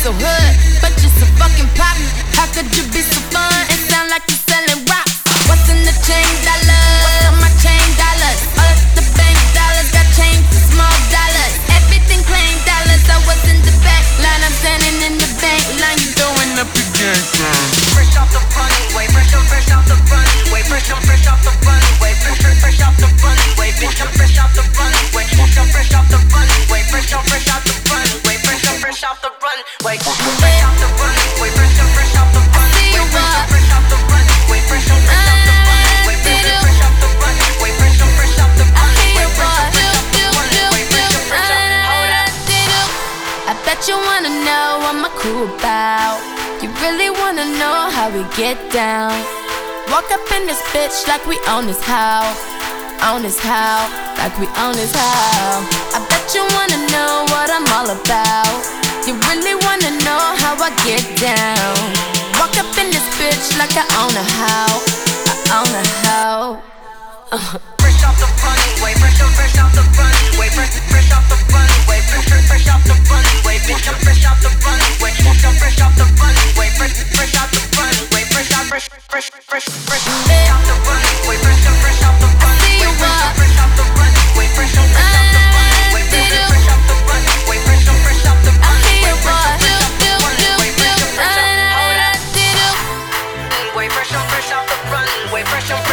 so hood, but you so fucking pop. How could you be so fun and sound like you're selling rocks? What's in the chain dollars? What's on my chain dollars? All of the bank dollars got changed to small dollars. Everything plain dollars. I was in the back line, I'm standing in the bank line. You throwing up your gang sign. Fresh off the runway, fresh off the runway, fresh off the runway, fresh off the runway, bitch, I'm fresh off the runway, fresh off the runway, fresh off the runway, fresh off the runway, fresh off the runway, fresh off the runway, fresh off the runway, fresh off the runway, fresh off the runway, fresh off the runway, fresh off the runway. I bet you wanna know what my crew about. You really wanna know how we get down. Walk up in this bitch like we own this house. Own this house, like we own this house. I bet you wanna know what I'm all about. You really wanna know how I get down. Walk up in this bitch like I own a house. I own a house. Fresh off the runway, fresh off the runway, fresh off the runway, fresh off the runway, bitch, I'm fresh off the runway, fresh off the runway, fresh off the runway, fresh off the runway, fresh off the runway, fresh off the runway, fresh off the runway, fresh off the runway, fresh off the runway, fresh off the runway, fresh off the runway, fresh off